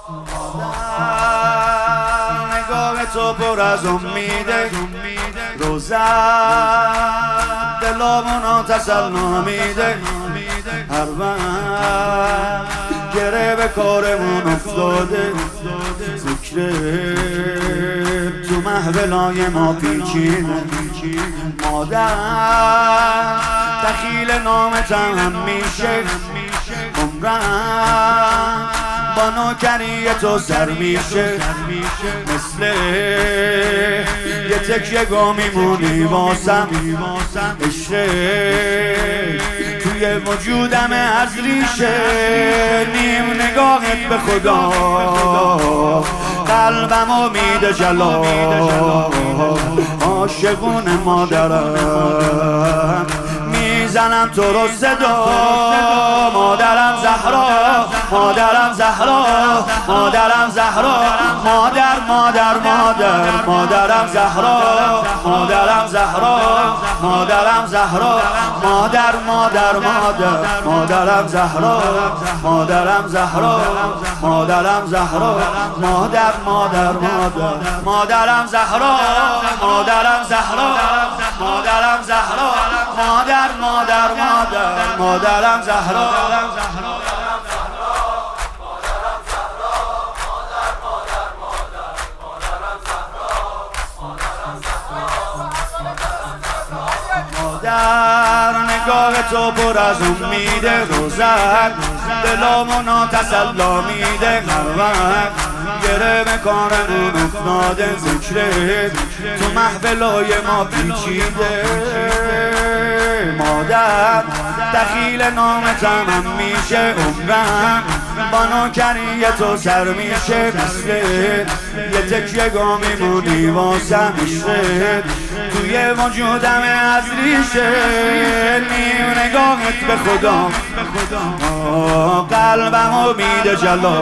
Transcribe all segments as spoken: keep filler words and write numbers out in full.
نگاه تو پر از امیده، روزت دلامونو تسلا میده. هر وقت گره به کارمون افتاده، ذکر تو محولای ما پیچیده. مادر دخیل نامتم همیشه، عمرم با نوکری تو سر میشه. مثل یه تکیه گاه میمونی واسم، عشق توی وجودم از ریشه. نیم نگاهت به خدا قلبمو میده جلا. عاشقون مادرم میزنم تو رو صدا. مادرم زهرا، مادرم زهرا، مادرم زهرا. مادر مادر مادر مادرم زهرا، مادرم زهرا، مادرم زهرا. مادر مادر مادر مادرم زهرا، مادرم زهرا، مادرم زهرا. مادر مادر مادر مادرم زهرا، مادرم زهرا، مادرم زهرا. مادر مادر مادر مادرم زهرا. مادر نگاه تو پر از امیده، روزت دلامونو تسلا میده. هر وقت گره به کارمون افتاده، ذکرت تو محفلای ما پیچیده. مادر دخیل نامتم همیشه، عمرم با نوکری تو سر میشه. مثل یه تکیه گاه میمونی واسم، عشقت توی وجودم از ریشه. نیم نگاهت به خدا قلبمو میده جلا.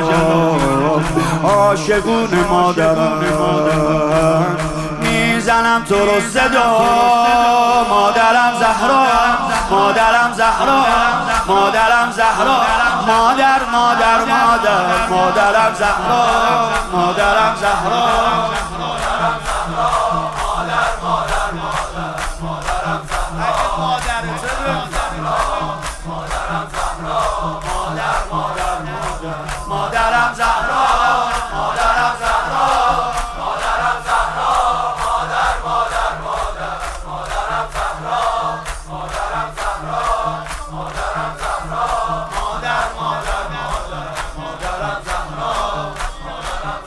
عاشقون مادرم میزنم تو رو صدا. مادرم زهرا، مادرم زهرا، مادرم زهرا. مادر مادر مادر مادرم زهرا، مادرم زهرا. مادرم زهرا، مادرم زهرا، مادرم زهرا. مادر مادر مادر مادرم زهرا، مادرم زهرا، مادرم زهرا. مادر مادر مادر مادرم زهرا، مادرم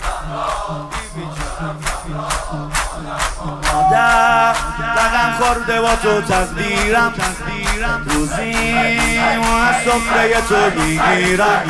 زهرا. مادر رقم خورده با تو تقدیرم، روزی از سفره تو میگیرم.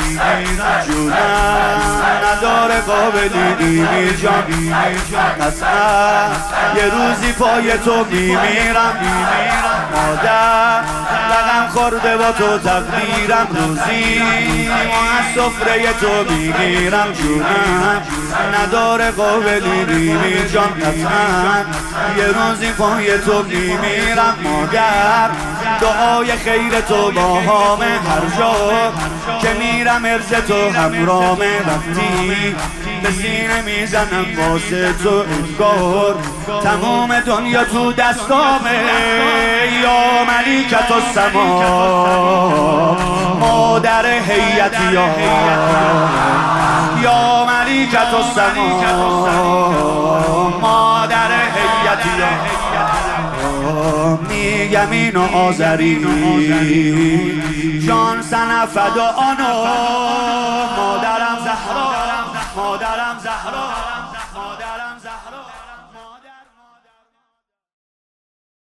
جونم نداره قابلی نیمی جان، قطعا یه روزی پای تو میمیرم. مادر رقم خورده با تو تقدیرم، روزی از سفره تو میگیرم. جونم نداره قابلی نیمی جان، قطعا یه روزی پای تو میمیرم. مادر دعای خیر تو با همه، هر جا که میرم عرض تو همرامه. وقتی به سینه میزنم واسه تو، انگار تمام دنیا تو دستامه. یا ملیکت السما، مادر هیئتی ها. یا ملیکت السما، مادر هیئتی ها. میگم اینو آذری جان سنه فدا آنو. مادرم زهرا، مادرم زهرا، مادرم